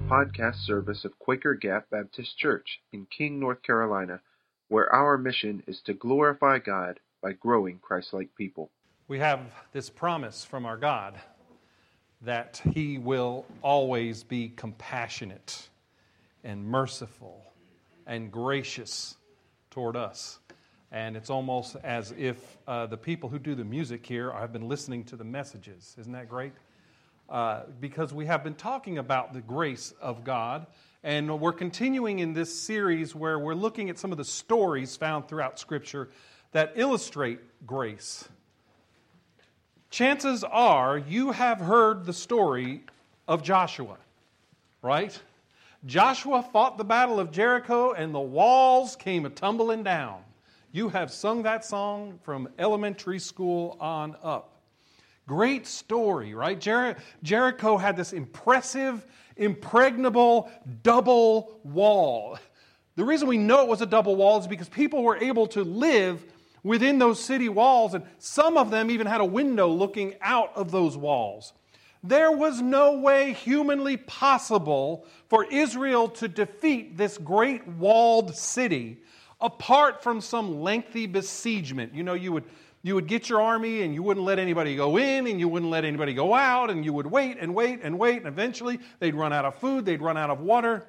podcast service of Quaker Gap Baptist Church in King, North Carolina, where our mission is to glorify God by growing Christ-like people. We have this promise from our God that He will always be compassionate and merciful and gracious toward us. And it's almost as if the people who do the music here have been listening to the messages. Isn't that great? Because we have been talking about the grace of God, and we're continuing in this series where we're looking at some of the stories found throughout Scripture that illustrate grace. Chances are you have heard the story of Joshua, right? Joshua fought the battle of Jericho and the walls came a-tumbling down. You have sung that song from elementary school on up. Great story, right? Jericho had this impressive, impregnable double wall. The reason we know it was a double wall is because people were able to live within those city walls, and some of them even had a window looking out of those walls. There was no way humanly possible for Israel to defeat this great walled city apart from some lengthy besiegement. You know, you would get your army and you wouldn't let anybody go in and you wouldn't let anybody go out, and you would wait and wait and wait, and eventually they'd run out of food, they'd run out of water.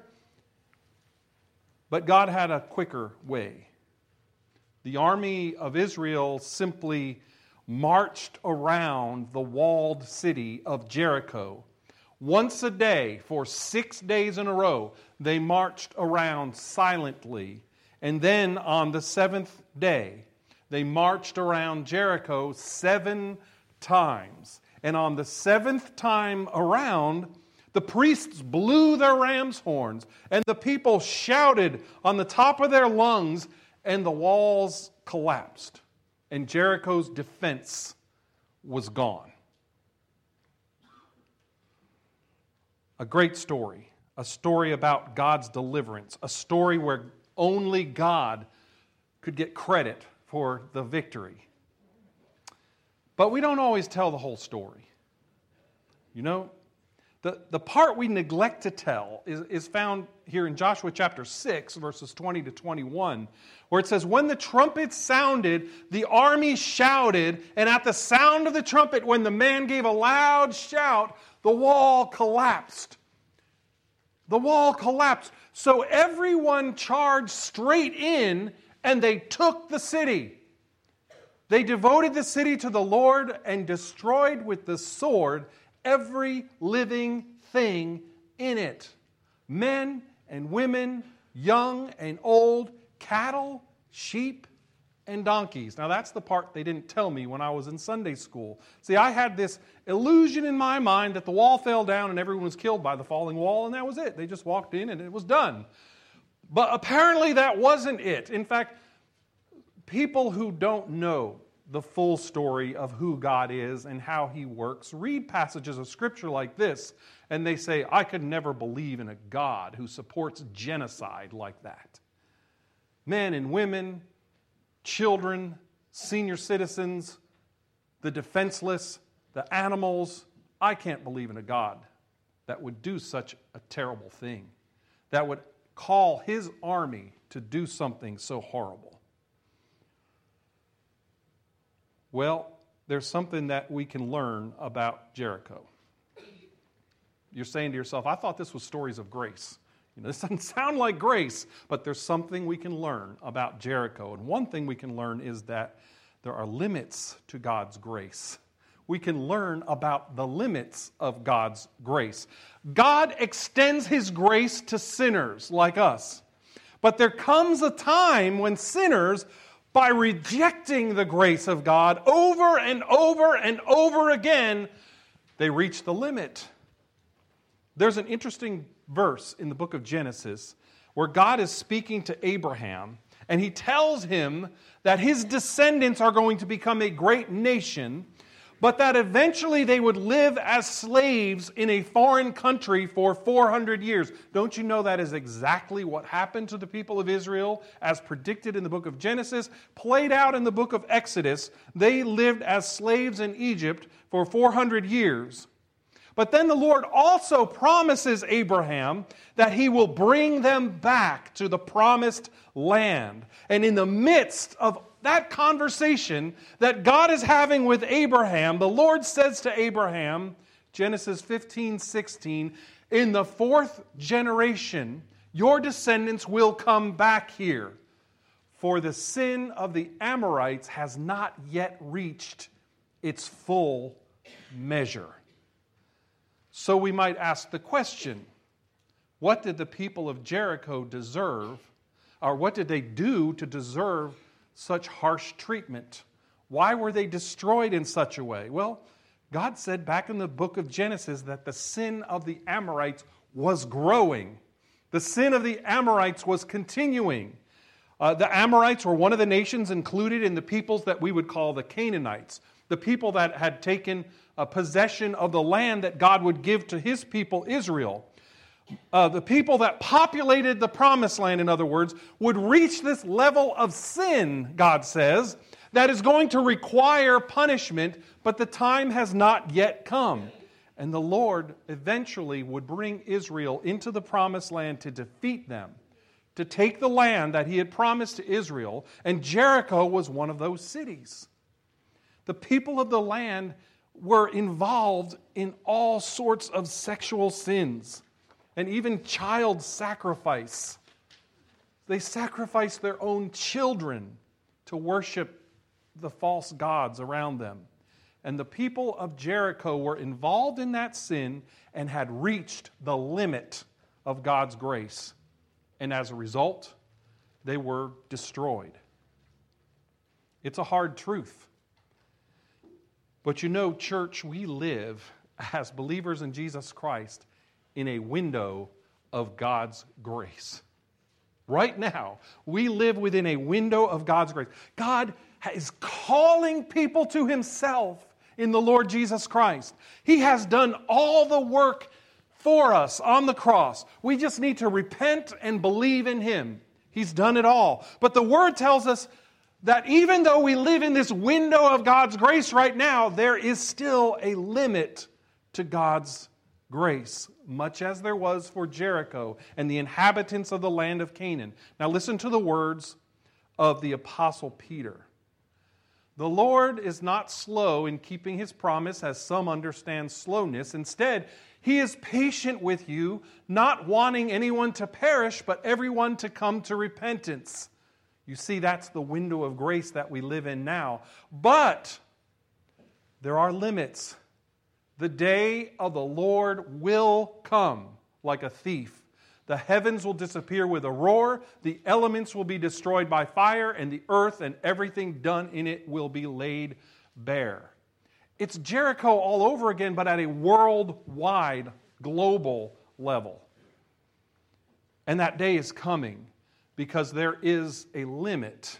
But God had a quicker way. The army of Israel simply marched around the walled city of Jericho. Once a day, for 6 days in a row, they marched around silently. And then on the seventh day, they marched around Jericho 7 times. And on the seventh time around, the priests blew their ram's horns, and the people shouted on the top of their lungs, and the walls collapsed, and Jericho's defense was gone. A great story, a story about God's deliverance, a story where only God could get credit for the victory. But we don't always tell the whole story. You know, the part we neglect to tell is found here in Joshua chapter 6, verses 20 to 21, where it says, "When the trumpet sounded, the army shouted, and at the sound of the trumpet, when the man gave a loud shout, the wall collapsed." The wall collapsed. So everyone charged straight in, and they took the city. They devoted the city to the Lord and destroyed with the sword every living thing in it. Men and women, young and old, cattle, sheep, and donkeys. Now that's the part they didn't tell me when I was in Sunday school. See, I had this illusion in my mind that the wall fell down and everyone was killed by the falling wall, and that was it. They just walked in and it was done. But apparently that wasn't it. In fact, people who don't know the full story of who God is and how He works read passages of Scripture like this, and they say, I could never believe in a God who supports genocide like that. Men and women, children, senior citizens, the defenseless, the animals. I can't believe in a God that would do such a terrible thing, that would call His army to do something so horrible. Well, there's something that we can learn about Jericho. You're saying to yourself, I thought this was stories of grace. You know, this doesn't sound like grace, but there's something we can learn about Jericho. And one thing we can learn is that there are limits to God's grace. We can learn about the limits of God's grace. God extends His grace to sinners like us. But there comes a time when sinners, by rejecting the grace of God over and over and over again, they reach the limit. There's an interesting verse in the book of Genesis where God is speaking to Abraham, and He tells him that his descendants are going to become a great nation, but that eventually they would live as slaves in a foreign country for 400 years. Don't you know that is exactly what happened to the people of Israel as predicted in the book of Genesis, played out in the book of Exodus? They lived as slaves in Egypt for 400 years. But then the Lord also promises Abraham that He will bring them back to the promised land. And in the midst of that conversation that God is having with Abraham, the Lord says to Abraham, Genesis 15:16, in the 4th generation, your descendants will come back here, for the sin of the Amorites has not yet reached its full measure. So we might ask the question, what did the people of Jericho deserve, or what did they do to deserve such harsh treatment? Why were they destroyed in such a way? Well, God said back in the book of Genesis that the sin of the Amorites was growing. The sin of the Amorites was continuing. The Amorites were one of the nations included in the peoples that we would call the Canaanites, the people that had taken possession of the land that God would give to His people Israel. The people that populated the promised land, in other words, would reach this level of sin, God says, that is going to require punishment, but the time has not yet come. And the Lord eventually would bring Israel into the promised land to defeat them, to take the land that He had promised to Israel, and Jericho was one of those cities. The people of the land were involved in all sorts of sexual sins and even child sacrifice. They sacrificed their own children to worship the false gods around them. And the people of Jericho were involved in that sin and had reached the limit of God's grace. And as a result, they were destroyed. It's a hard truth. But you know, church, we live as believers in Jesus Christ in a window of God's grace. Right now, we live within a window of God's grace. God is calling people to Himself in the Lord Jesus Christ. He has done all the work for us on the cross. We just need to repent and believe in Him. He's done it all. But the Word tells us that even though we live in this window of God's grace right now, there is still a limit to God's grace, much as there was for Jericho and the inhabitants of the land of Canaan. Now listen to the words of the Apostle Peter. The Lord is not slow in keeping His promise, as some understand slowness. Instead, He is patient with you, not wanting anyone to perish, but everyone to come to repentance. You see, that's the window of grace that we live in now. But there are limits. The day of the Lord will come like a thief. The heavens will disappear with a roar, the elements will be destroyed by fire, and the earth and everything done in it will be laid bare. It's Jericho all over again, but at a worldwide, global level. And that day is coming because there is a limit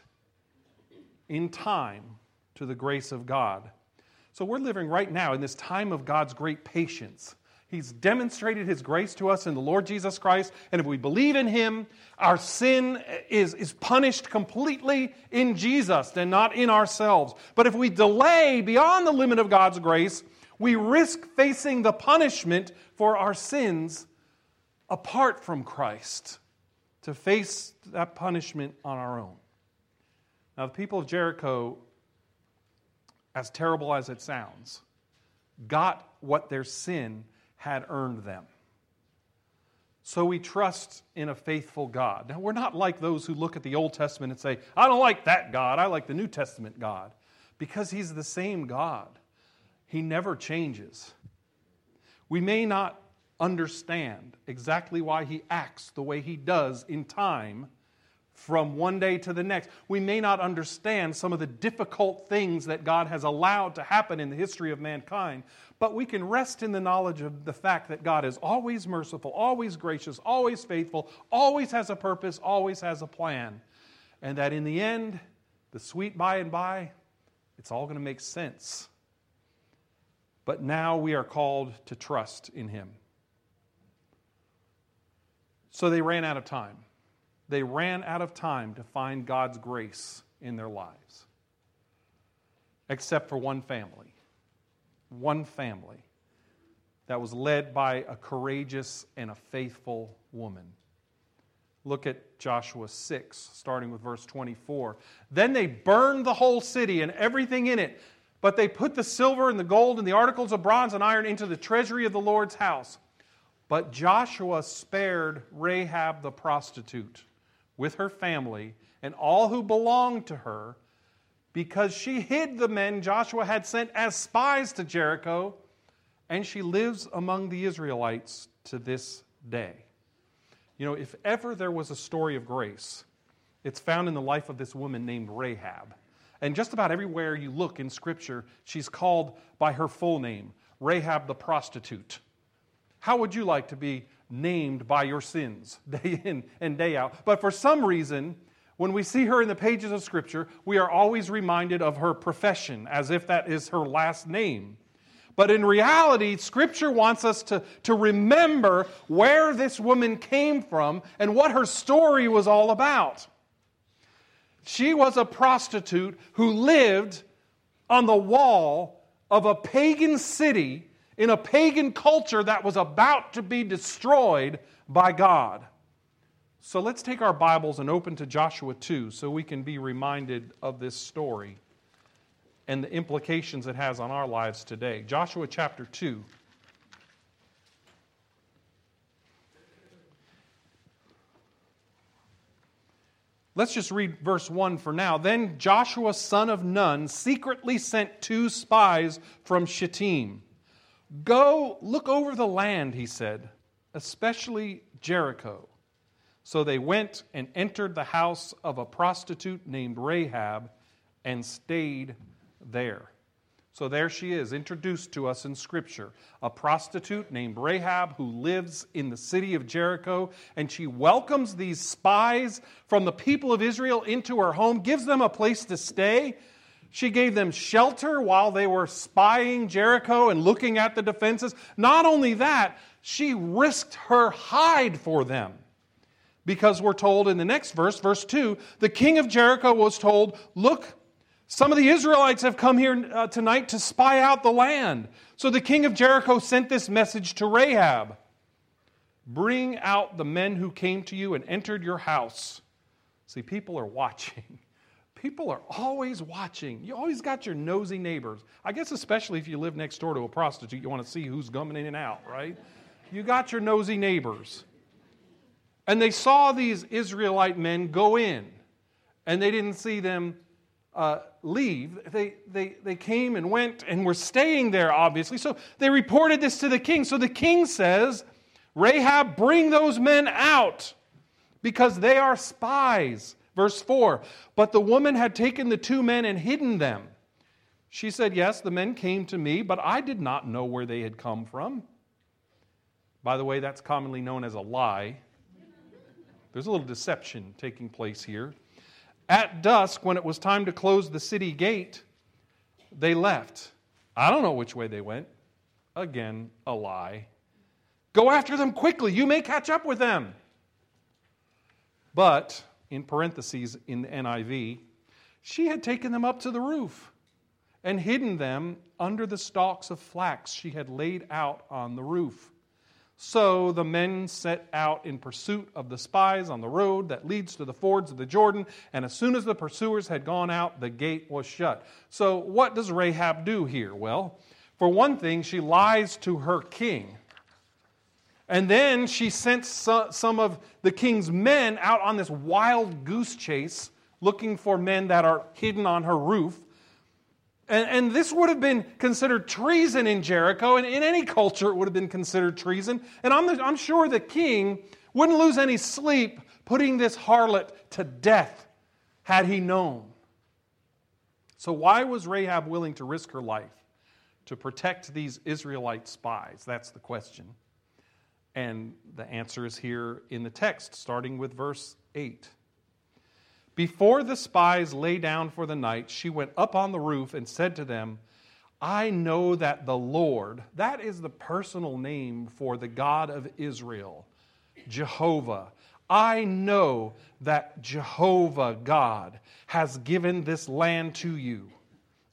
in time to the grace of God. So we're living right now in this time of God's great patience. He's demonstrated His grace to us in the Lord Jesus Christ, and if we believe in Him, our sin is punished completely in Jesus and not in ourselves. But if we delay beyond the limit of God's grace, we risk facing the punishment for our sins apart from Christ, to face that punishment on our own. Now, the people of Jericho, as terrible as it sounds, got what their sin had earned them. So we trust in a faithful God. Now, we're not like those who look at the Old Testament and say, I don't like that God, I like the New Testament God. Because He's the same God. He never changes. We may not understand exactly why He acts the way He does in time from one day to the next. We may not understand some of the difficult things that God has allowed to happen in the history of mankind, but we can rest in the knowledge of the fact that God is always merciful, always gracious, always faithful, always has a purpose, always has a plan, and that in the end, the sweet by and by, it's all going to make sense. But now we are called to trust in Him. So they ran out of time. They ran out of time to find God's grace in their lives. Except for one family. One family. that was led by a courageous and a faithful woman. Look at Joshua 6, starting with verse 24. Then they burned the whole city and everything in it, but they put the silver and the gold and the articles of bronze and iron into the treasury of the Lord's house. But Joshua spared Rahab the prostitute with her family and all who belonged to her, because she hid the men Joshua had sent as spies to Jericho, and she lives among the Israelites to this day. You know, if ever there was a story of grace, it's found in the life of this woman named Rahab. And just about everywhere you look in Scripture, she's called by her full name, Rahab the prostitute. How would you like to be named by your sins day in and day out? But for some reason, when we see her in the pages of Scripture, we are always reminded of her profession, as if that is her last name. But in reality, Scripture wants us to remember where this woman came from and what her story was all about. She was a prostitute who lived on the wall of a pagan city in a pagan culture that was about to be destroyed by God. So let's take our Bibles and open to Joshua 2 so we can be reminded of this story and the implications it has on our lives today. Joshua chapter 2. Let's just read verse 1 for now. Then Joshua, son of Nun, secretly sent 2 spies from Shittim. Go look over the land, he said, especially Jericho. So they went and entered the house of a prostitute named Rahab and stayed there. So there she is, introduced to us in Scripture. A prostitute named Rahab who lives in the city of Jericho, and she welcomes these spies from the people of Israel into her home, gives them a place to stay. She gave them shelter while they were spying Jericho and looking at the defenses. Not only that, she risked her hide for them. Because we're told in the next verse, verse 2, the king of Jericho was told, look, some of the Israelites have come here tonight to spy out the land. So the king of Jericho sent this message to Rahab. Bring out the men who came to you and entered your house. See, people are watching. People are always watching. You always got your nosy neighbors. I guess especially if you live next door to a prostitute, you want to see who's coming in and out, right? You got your nosy neighbors. And they saw these Israelite men go in, and they didn't see them leave. They came and went and were staying there, obviously. So they reported this to the king. So the king says, Rahab, bring those men out because they are spies. Verse 4, but the woman had taken the 2 men and hidden them. She said, yes, the men came to me, but I did not know where they had come from. By the way, that's commonly known as a lie. There's a little deception taking place here. At dusk, when it was time to close the city gate, they left. I don't know which way they went. Again, a lie. Go after them quickly. You may catch up with them. But, in parentheses in the NIV, she had taken them up to the roof and hidden them under the stalks of flax she had laid out on the roof. So the men set out in pursuit of the spies on the road that leads to the fords of the Jordan, and as soon as the pursuers had gone out, the gate was shut. So what does Rahab do here? Well, for one thing, she lies to her king. And then she sent some of the king's men out on this wild goose chase, looking for men that are hidden on her roof. And this would have been considered treason in Jericho, and in any culture it would have been considered treason. And I'm sure the king wouldn't lose any sleep putting this harlot to death had he known. So why was Rahab willing to risk her life to protect these Israelite spies? That's the question. And the answer is here in the text, starting with verse 8. Before the spies lay down for the night, she went up on the roof and said to them, I know that the Lord, that is the personal name for the God of Israel, Jehovah. I know that Jehovah God has given this land to you.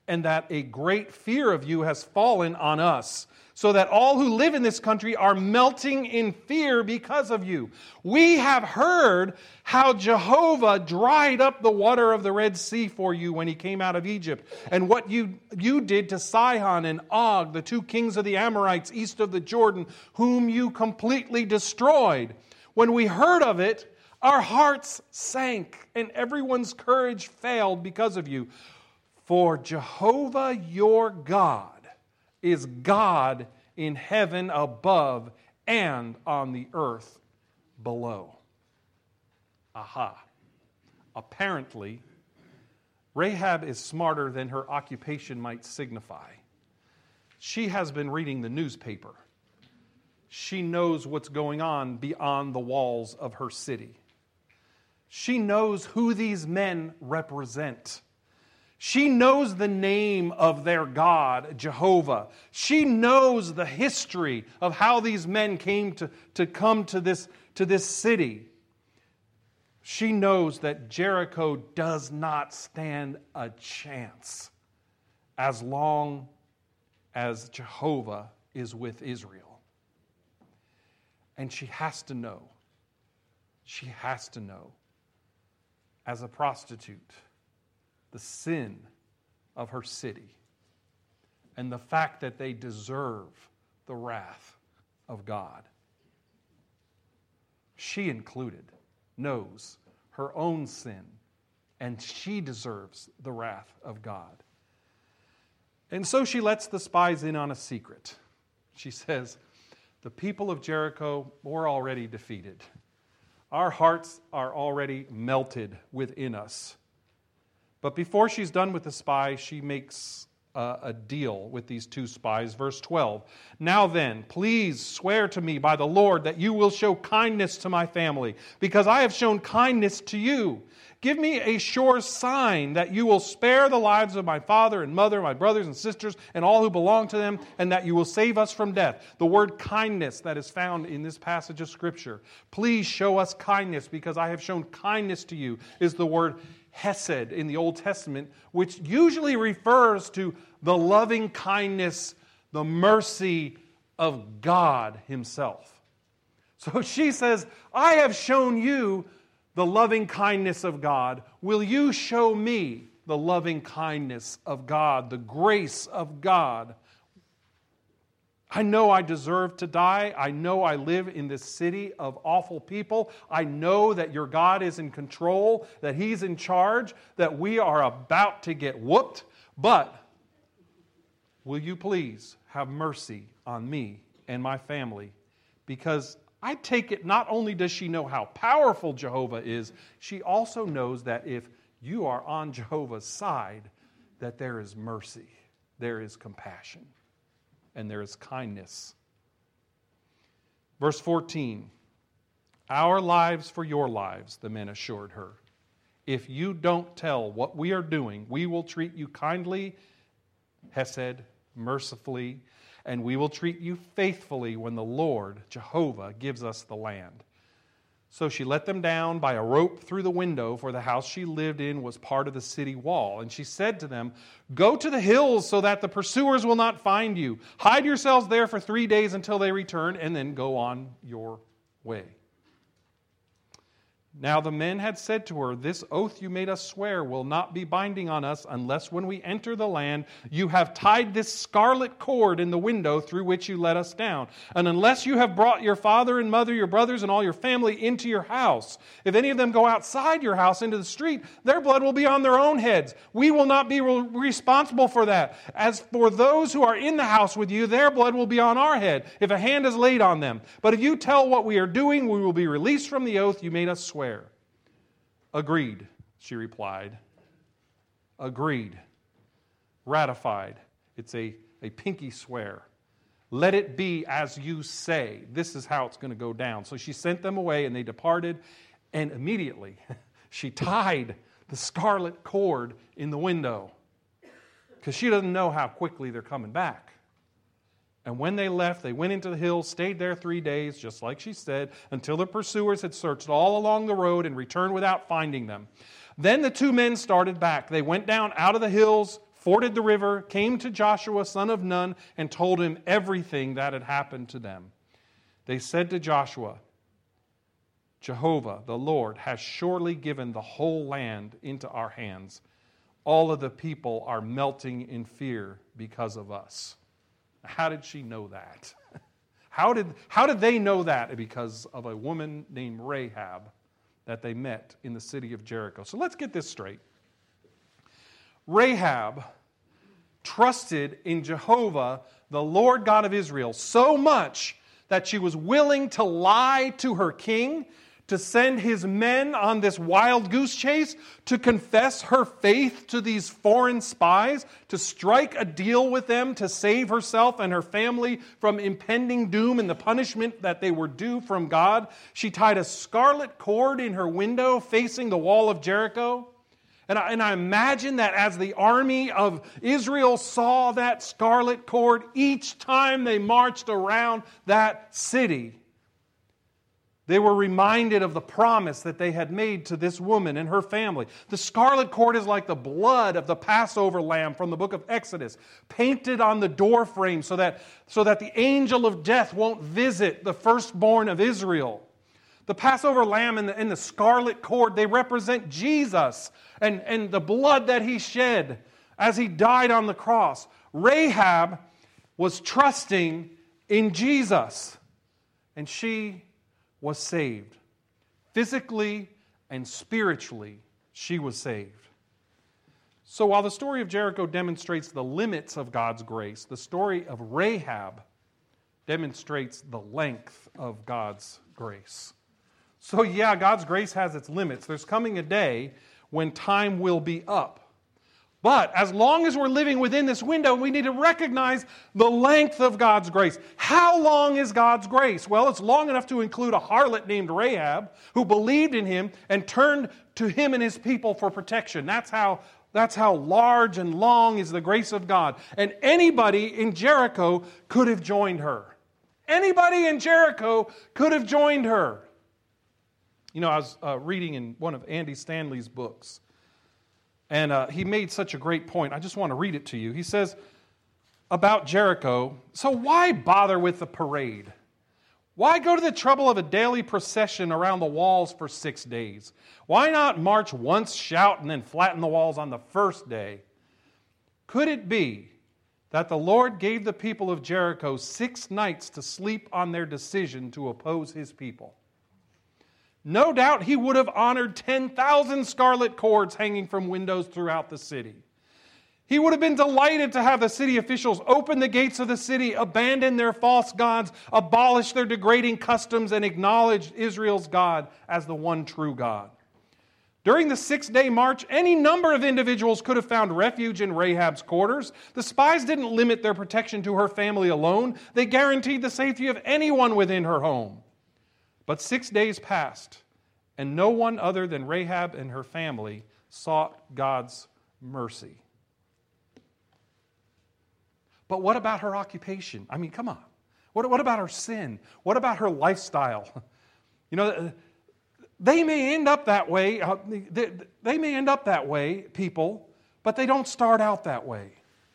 and that a great fear of you has fallen on us, so that all who live in this country are melting in fear because of you. We have heard how Jehovah dried up the water of the Red Sea for you when he came out of Egypt, and what you did to Sihon and Og, the two kings of the Amorites east of the Jordan, whom you completely destroyed. When we heard of it, our hearts sank, and everyone's courage failed because of you. For Jehovah your God is God in heaven above and on the earth below. Aha. Apparently, Rahab is smarter than her occupation might signify. She has been reading the newspaper. She knows what's going on beyond the walls of her city. She knows who these men represent. She knows the name of their God, Jehovah. She knows the history of how these men came to come to this city. She knows that Jericho does not stand a chance as long as Jehovah is with Israel. And she has to know, as a prostitute, the sin of her city and the fact that they deserve the wrath of God. She included knows her own sin, and she deserves the wrath of God. And so she lets the spies in on a secret. She says, the people of Jericho were already defeated. Our hearts are already melted within us. But before she's done with the spies, she makes a deal with these two spies. Verse 12, now then, please swear to me by the Lord that you will show kindness to my family, because I have shown kindness to you. Give me a sure sign that you will spare the lives of my father and mother, my brothers and sisters, and all who belong to them, and that you will save us from death. The word kindness that is found in this passage of Scripture, please show us kindness because I have shown kindness to you, is the word Hesed in the Old Testament, which usually refers to the loving kindness, the mercy of God Himself. So she says, I have shown you the loving kindness of God. Will you show me the loving kindness of God, the grace of God? I know I deserve to die. I know I live in this city of awful people. I know that your God is in control, that He's in charge, that we are about to get whooped. But will you please have mercy on me and my family? Because I take it not only does she know how powerful Jehovah is, she also knows that if you are on Jehovah's side, that there is mercy, there is compassion, and there is kindness. Verse 14, our lives for your lives, the men assured her. If you don't tell what we are doing, we will treat you kindly, Hesed, mercifully, and we will treat you faithfully when the Lord, Jehovah, gives us the land. So she let them down by a rope through the window, for the house she lived in was part of the city wall. And she said to them, go to the hills so that the pursuers will not find you. Hide yourselves there for 3 days until they return, and then go on your way. Now the men had said to her, this oath you made us swear will not be binding on us unless when we enter the land you have tied this scarlet cord in the window through which you let us down. And unless you have brought your father and mother, your brothers, and all your family into your house. If any of them go outside your house into the street, their blood will be on their own heads. We will not be responsible for that. As for those who are in the house with you, their blood will be on our head if a hand is laid on them. But if you tell what we are doing, we will be released from the oath you made us swear. Agreed, she replied. Agreed. Ratified. It's a pinky swear. Let it be as you say. This is how it's going to go down. So she sent them away, and they departed, and immediately she tied the scarlet cord in the window because she doesn't know how quickly they're coming back. And when they left, they went into the hills, stayed there 3 days, just like she said, until the pursuers had searched all along the road and returned without finding them. Then the two men started back. They went down out of the hills forded the river, came to Joshua, son of Nun, and told him everything that had happened to them. They said to Joshua, Jehovah, the Lord, has surely given the whole land into our hands. All of the people are melting in fear because of us. How did she know that? How did they know that? Because of a woman named Rahab that they met in the city of Jericho. So let's get this straight. Rahab trusted in Jehovah, the Lord God of Israel, so much that she was willing to lie to her king, to send his men on this wild goose chase, to confess her faith to these foreign spies, to strike a deal with them to save herself and her family from impending doom and the punishment that they were due from God. She tied a scarlet cord in her window facing the wall of Jericho. And I imagine that as the army of Israel saw that scarlet cord, each time they marched around that city, they were reminded of the promise that they had made to this woman and her family. The scarlet cord is like the blood of the Passover lamb from the book of Exodus, painted on the door frame so that the angel of death won't visit the firstborn of Israel. The Passover lamb and the scarlet cord, they represent Jesus and the blood that he shed as he died on the cross. Rahab was trusting in Jesus, and she was saved. Physically and spiritually, she was saved. So while the story of Jericho demonstrates the limits of God's grace, the story of Rahab demonstrates the length of God's grace. So yeah, God's grace has its limits. There's coming a day when time will be up. But as long as we're living within this window, we need to recognize the length of God's grace. How long is God's grace? Well, it's long enough to include a harlot named Rahab who believed in him and turned to him and his people for protection. That's how large and long is the grace of God. And anybody in Jericho could have joined her. Anybody in Jericho could have joined her. You know, I was reading in one of Andy Stanley's books, and he made such a great point. I just want to read it to you. He says about Jericho, so why bother with the parade? Why go to the trouble of a daily procession around the walls for 6 days? Why not march once, shout, and then flatten the walls on the first day? Could it be that the Lord gave the people of Jericho 6 nights to sleep on their decision to oppose his people? No doubt he would have honored 10,000 scarlet cords hanging from windows throughout the city. He would have been delighted to have the city officials open the gates of the city, abandon their false gods, abolish their degrading customs, and acknowledge Israel's God as the one true God. During the 6-day march, any number of individuals could have found refuge in Rahab's quarters. The spies didn't limit their protection to her family alone. They guaranteed the safety of anyone within her home. But 6 days passed, and no one other than Rahab and her family sought God's mercy. But what about her occupation? I mean, come on. What about her sin? What about her lifestyle? You know, they may end up that way. They may end up that way, people, but they don't start out that way.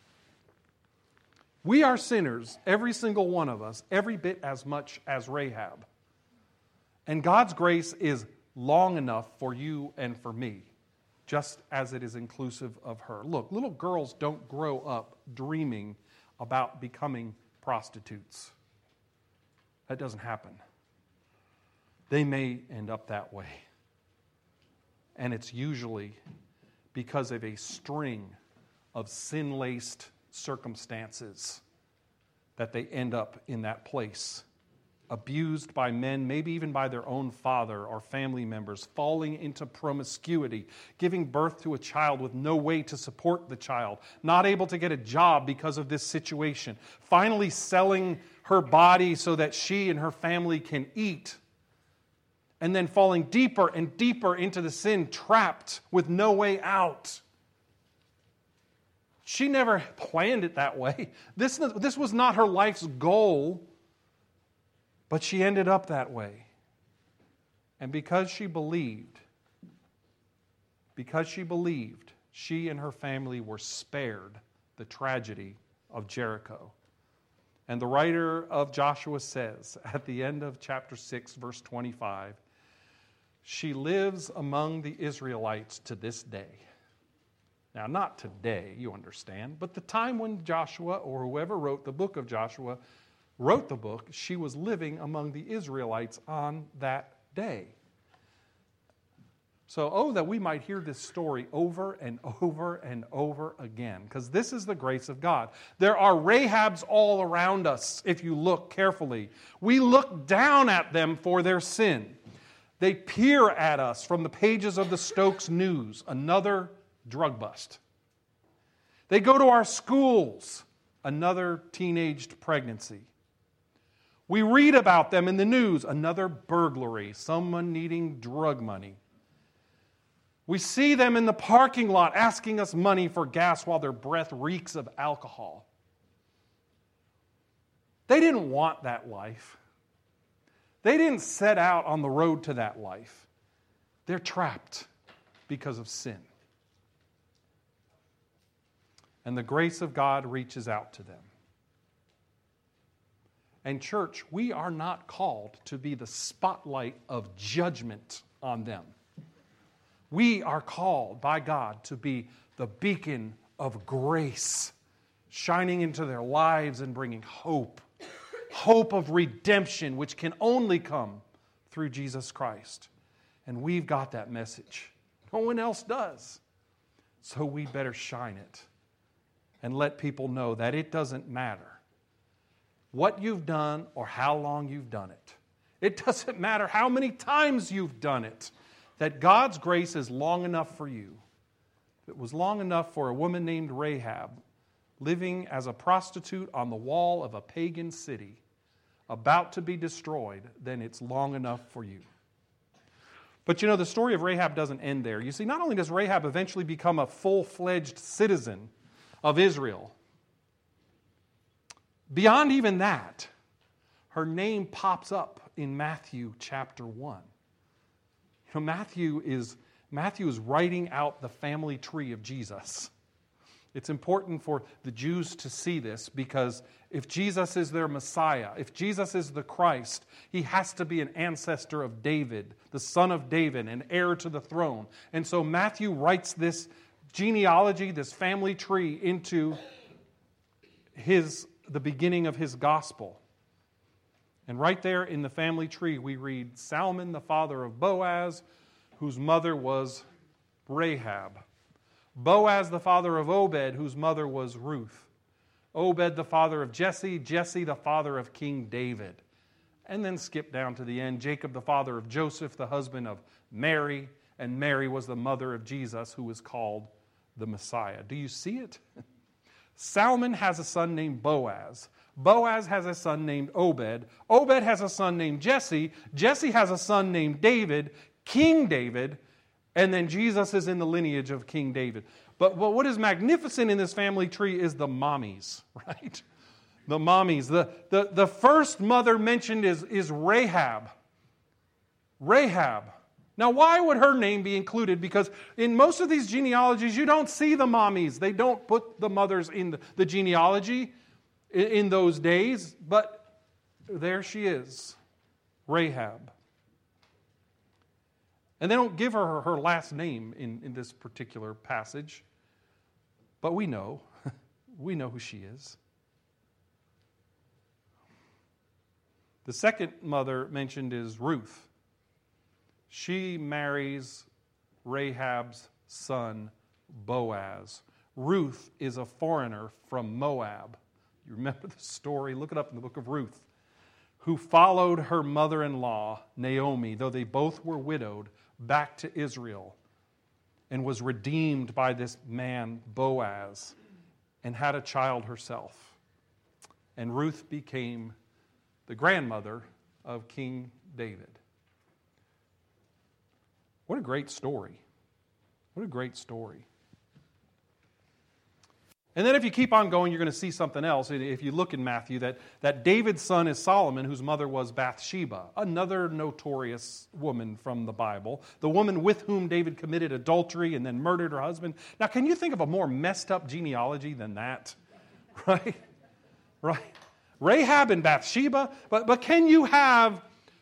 We are sinners, every single one of us, every bit as much as Rahab. And God's grace is long enough for you and for me, just as it is inclusive of her. Look, little girls don't grow up dreaming about becoming prostitutes. That doesn't happen. They may end up that way. And it's usually because of a string of sin-laced circumstances that they end up in that place. Abused by men, maybe even by their own father or family members, falling into promiscuity, giving birth to a child with no way to support the child, not able to get a job because of this situation, finally selling her body so that she and her family can eat, and then falling deeper and deeper into the sin, trapped with no way out. She never planned it that way. This was not her life's goal. But she ended up that way. And because she believed, she and her family were spared the tragedy of Jericho. And the writer of Joshua says at the end of chapter 6, verse 25, she lives among the Israelites to this day. Now, not today, you understand, but the time when Joshua or whoever wrote the book of Joshua wrote the book, she was living among the Israelites on that day. So, oh, that we might hear this story over and over and over again, because this is the grace of God. There are Rahabs all around us, if you look carefully. We look down at them for their sin. They peer at us from the pages of the Stokes News, another drug bust. They go to our schools, another teenaged pregnancy. We read about them in the news, another burglary, someone needing drug money. We see them in the parking lot asking us money for gas while their breath reeks of alcohol. They didn't want that life. They didn't set out on the road to that life. They're trapped because of sin. And the grace of God reaches out to them. And church, we are not called to be the spotlight of judgment on them. We are called by God to be the beacon of grace, shining into their lives and bringing hope. Hope of redemption, which can only come through Jesus Christ. And we've got that message. No one else does. So we better shine it and let people know that it doesn't matter what you've done or how long you've done it. It doesn't matter how many times you've done it. That God's grace is long enough for you. It was long enough for a woman named Rahab, living as a prostitute on the wall of a pagan city, about to be destroyed, then it's long enough for you. But you know, the story of Rahab doesn't end there. You see, not only does Rahab eventually become a full-fledged citizen of Israel, beyond even that, her name pops up in Matthew chapter 1. You know, Matthew is writing out the family tree of Jesus. It's important for the Jews to see this because if Jesus is their Messiah, if Jesus is the Christ, he has to be an ancestor of David, the son of David, and heir to the throne. And so Matthew writes this genealogy, this family tree, into the beginning of his gospel. And right there in the family tree, we read Salmon, the father of Boaz, whose mother was Rahab. Boaz, the father of Obed, whose mother was Ruth. Obed, the father of Jesse. Jesse, the father of King David. And then skip down to the end. Jacob, the father of Joseph, the husband of Mary. And Mary was the mother of Jesus, who was called the Messiah. Do you see it? Salmon has a son named Boaz. Boaz has a son named Obed. Obed has a son named Jesse. Jesse has a son named David, King David. And then Jesus is in the lineage of King David. But what is magnificent in this family tree is the mommies, right? The mommies. The first mother mentioned is Rahab. Rahab. Now, why would her name be included? Because in most of these genealogies, you don't see the mommies. They don't put the mothers in the genealogy in those days. But there she is, Rahab. And they don't give her last name in this particular passage. But we know. We know who she is. The second mother mentioned is Ruth. She marries Rahab's son, Boaz. Ruth is a foreigner from Moab. You remember the story? Look it up in the book of Ruth. Who followed her mother-in-law, Naomi, though they both were widowed, back to Israel and was redeemed by this man, Boaz, and had a child herself. And Ruth became the grandmother of King David. What a great story. What a great story. And then if you keep on going, you're going to see something else. If you look in Matthew, that David's son is Solomon, whose mother was Bathsheba, another notorious woman from the Bible, the woman with whom David committed adultery and then murdered her husband. Now, can you think of a more messed up genealogy than that? Right? Right? Rahab and Bathsheba, but can you have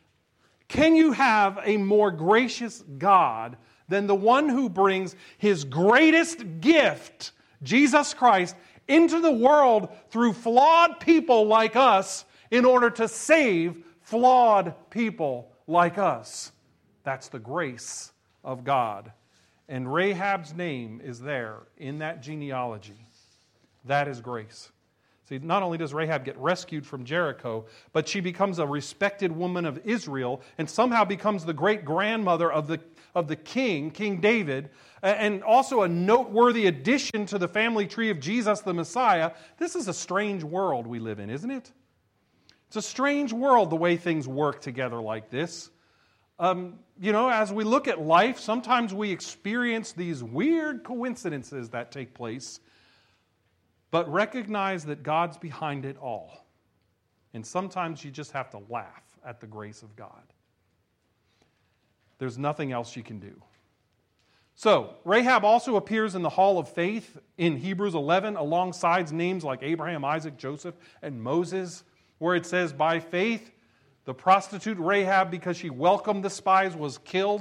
a more gracious God than the one who brings his greatest gift, Jesus Christ, into the world through flawed people like us in order to save flawed people like us? That's the grace of God. And Rahab's name is there in that genealogy. That is grace. See, not only does Rahab get rescued from Jericho, but she becomes a respected woman of Israel and somehow becomes the great-grandmother of the king, King David, and also a noteworthy addition to the family tree of Jesus the Messiah. This is a strange world we live in, isn't it? It's a strange world, the way things work together like this. As we look at life, sometimes we experience these weird coincidences that take place, but recognize that God's behind it all. And sometimes you just have to laugh at the grace of God. There's nothing else you can do. So, Rahab also appears in the Hall of Faith in Hebrews 11 alongside names like Abraham, Isaac, Joseph, and Moses, where it says, by faith, the prostitute Rahab, because she welcomed the spies, was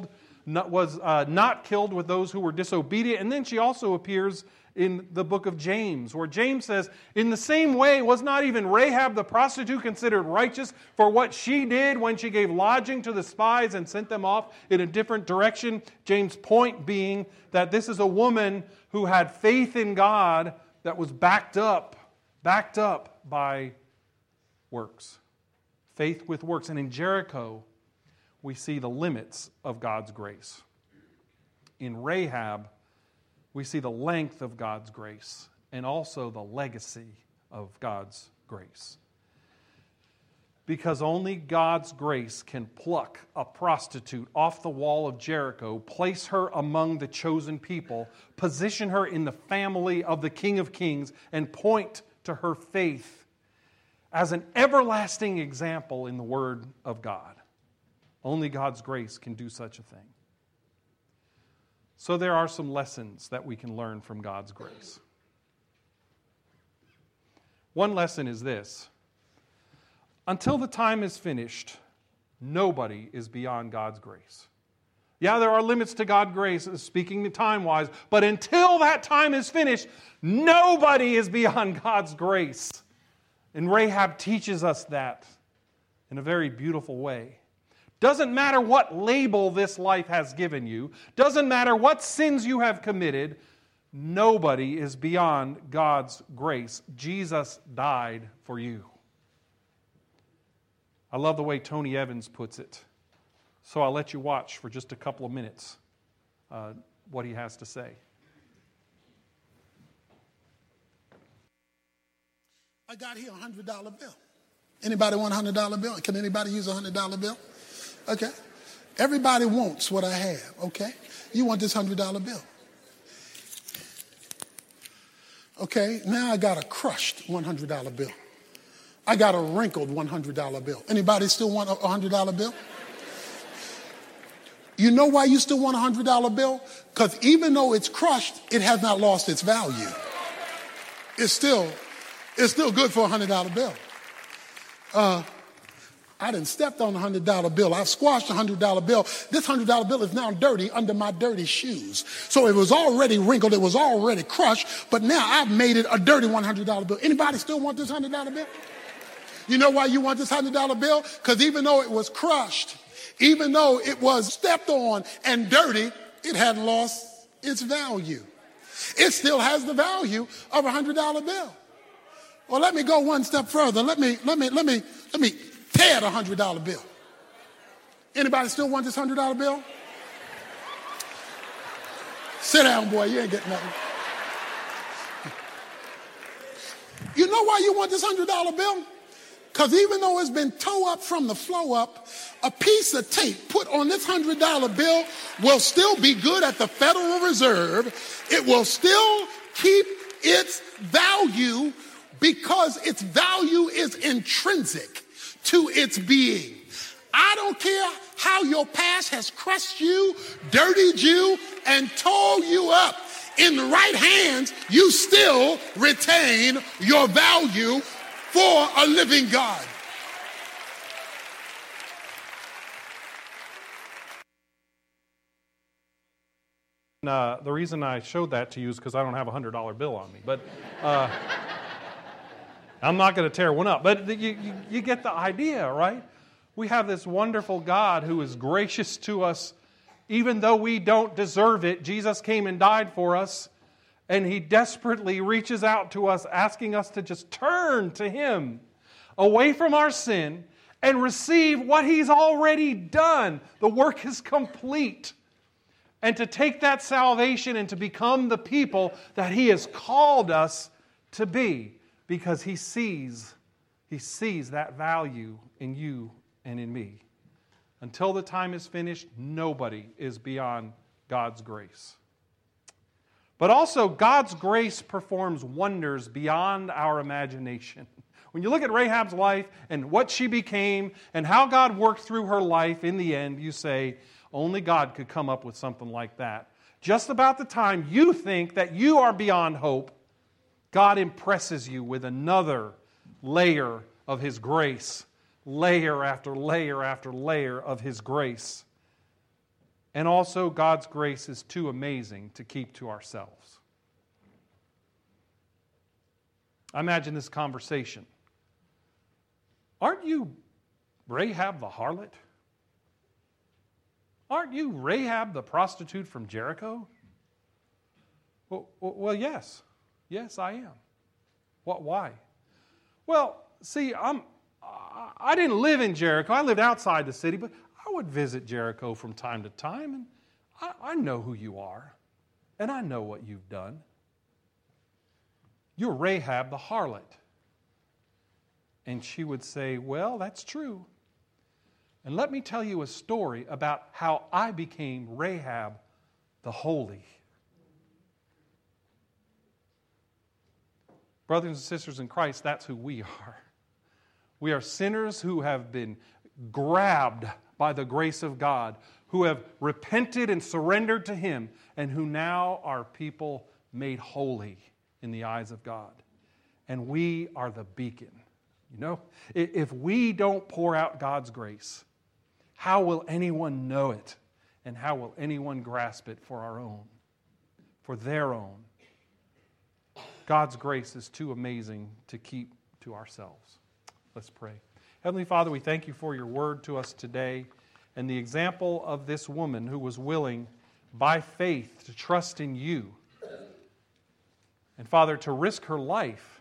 not killed with those who were disobedient. And then she also appears in the book of James, where James says, in the same way, was not even Rahab the prostitute considered righteous for what she did when she gave lodging to the spies and sent them off in a different direction? James' point being that this is a woman who had faith in God that was backed up by works. Faith with works. And in Jericho, we see the limits of God's grace. In Rahab, we see the length of God's grace and also the legacy of God's grace. Because only God's grace can pluck a prostitute off the wall of Jericho, place her among the chosen people, position her in the family of the King of Kings, and point to her faith as an everlasting example in the Word of God. Only God's grace can do such a thing. So there are some lessons that we can learn from God's grace. One lesson is this: until the time is finished, nobody is beyond God's grace. Yeah, there are limits to God's grace, speaking time-wise, but until that time is finished, nobody is beyond God's grace. And Rahab teaches us that in a very beautiful way. Doesn't matter what label this life has given you, doesn't matter what sins you have committed, nobody is beyond God's grace. Jesus died for you. I love the way Tony Evans puts it. So I'll let you watch for just a couple of minutes what he has to say. I got here a $100 bill. Anybody want a $100 bill? Can anybody use a $100 bill? Okay. Everybody wants what I have, okay? You want this $100 bill. Okay, now I got a crushed $100 bill. I got a wrinkled $100 bill. Anybody still want a $100 bill? You know why you still want a $100 bill? Because even though it's crushed, it has not lost its value. It's still good for a $100 bill. I done stepped on a $100 bill. I squashed a $100 bill. This $100 bill is now dirty under my dirty shoes. So it was already wrinkled. It was already crushed. But now I've made it a dirty $100 bill. Anybody still want this $100 bill? You know why you want this $100 bill? Because even though it was crushed, even though it was stepped on and dirty, it hadn't lost its value. It still has the value of a $100 bill. Well, let me go one step further. Let me tear the $100 bill. Anybody still want this $100 bill? Sit down, boy. You ain't getting nothing. You know why you want this $100 bill? Because even though it's been tore up from the flow up, a piece of tape put on this $100 bill will still be good at the Federal Reserve. It will still keep its value because its value is intrinsic to its being. I don't care how your past has crushed you, dirtied you, and tore you up. In the right hands, you still retain your value for a living God. The reason I showed that to you is because I don't have a $100 bill on me. But I'm not going to tear one up. But you get the idea, right? We have this wonderful God who is gracious to us even though we don't deserve it. Jesus came and died for us, and He desperately reaches out to us, asking us to just turn to Him away from our sin and receive what He's already done. The work is complete. And to take that salvation and to become the people that He has called us to be, because He sees that value in you and in me. Until the time is finished, nobody is beyond God's grace. But also, God's grace performs wonders beyond our imagination. When you look at Rahab's life and what she became and how God worked through her life in the end, you say, only God could come up with something like that. Just about the time you think that you are beyond hope, God impresses you with another layer of His grace. Layer after layer after layer of His grace. And also, God's grace is too amazing to keep to ourselves. I imagine this conversation. Aren't you Rahab the harlot? Aren't you Rahab the prostitute from Jericho? Well, yes. Yes, I am. Why? Well, see, I didn't live in Jericho. I lived outside the city, but I would visit Jericho from time to time, and I know who you are, and I know what you've done. You're Rahab the harlot. And she would say, well, that's true. And let me tell you a story about how I became Rahab the holy. Brothers and sisters in Christ, that's who we are. We are sinners who have been grabbed by the grace of God, who have repented and surrendered to Him, and who now are people made holy in the eyes of God. And we are the beacon. You know, if we don't pour out God's grace, how will anyone know it? And how will anyone grasp it for our own, for their own? God's grace is too amazing to keep to ourselves. Let's pray. Heavenly Father, we thank You for Your word to us today and the example of this woman who was willing by faith to trust in You. And Father, to risk her life.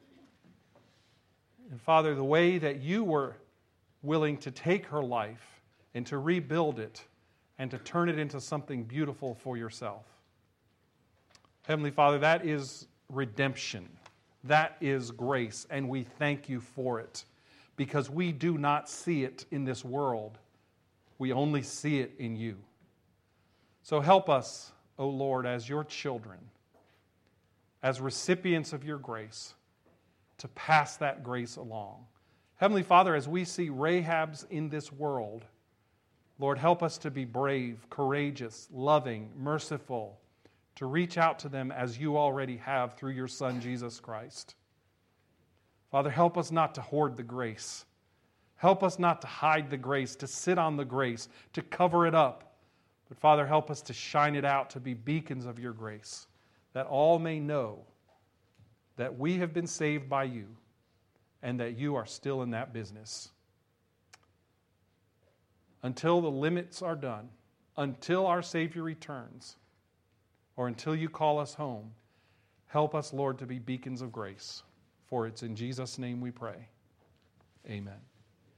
And Father, the way that You were willing to take her life and to rebuild it and to turn it into something beautiful for Yourself. Heavenly Father, that is redemption. That is grace, and we thank You for it because we do not see it in this world. We only see it in You. So help us, O Lord, as Your children, as recipients of Your grace, to pass that grace along. Heavenly Father, as we see Rahabs in this world, Lord, help us to be brave, courageous, loving, merciful, to reach out to them as You already have through Your Son, Jesus Christ. Father, help us not to hoard the grace. Help us not to hide the grace, to sit on the grace, to cover it up. But Father, help us to shine it out, to be beacons of Your grace, that all may know that we have been saved by You and that You are still in that business. Until the limits are done, until our Savior returns, or until You call us home, help us, Lord, to be beacons of grace. For it's in Jesus' name we pray. Amen.